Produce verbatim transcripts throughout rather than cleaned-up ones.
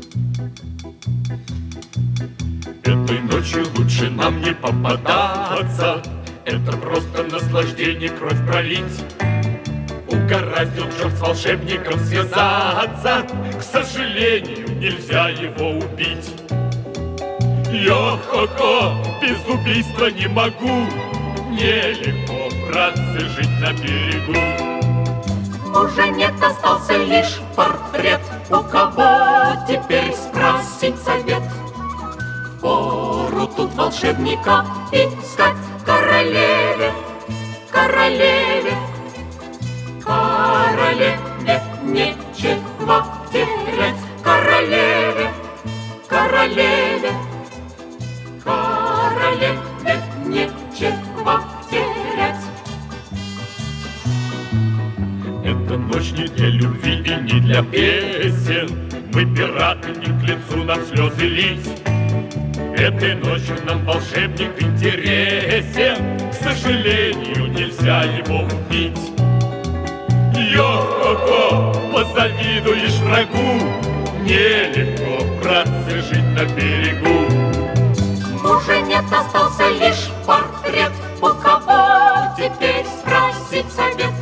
Этой ночью лучше нам не попадаться. Это просто наслаждение кровь пролить. Угораздил черт с волшебником связаться. К сожалению, нельзя его убить. Йо-хо-хо, без убийства не могу. Нелегко, братцы, жить на берегу. Уже нет, остался лишь портрет. У кого теперь спросить совет? Пору тут волшебника искать. Королеве, королеве, королеве нечего терять. Королеве, королеве, королеве нечего терять. Эта ночь не для любви и не для песен. Мы пираты, не к лицу нам слезы лить. Этой ночью нам волшебник интересен. К сожалению, нельзя его убить. Йо-хо-хо, позавидуешь врагу. Нелегко, братцы, жить на берегу. Уже нет, остался лишь портрет. У кого теперь спросить совет?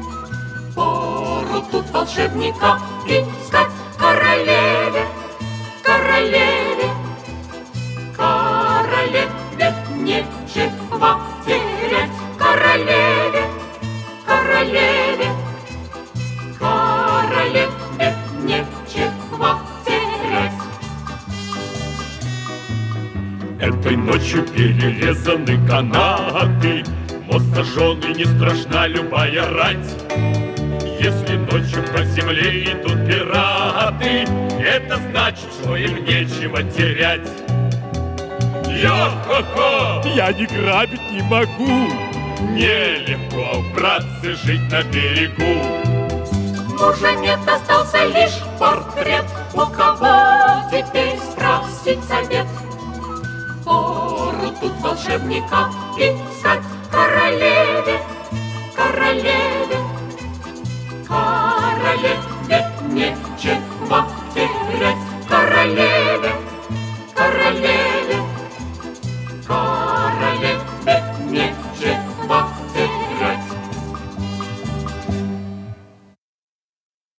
Пору тут волшебника искать. Королеве, королеве, королеве нечего терять. Королеве, королеве, королеве нечего терять. Этой ночью перерезаны канаты. Мост сожжен и не страшна любая рать. Если ночью по земле идут пираты, это значит, что им нечего терять. Йо-хо-хо, я не грабить не могу. Нелегко, братцы, жить на берегу. Уже нет, остался лишь портрет. У кого теперь спросить совет? Пору тут волшебника искать. Королеве, королеве, королеве нечего терять. Королеве,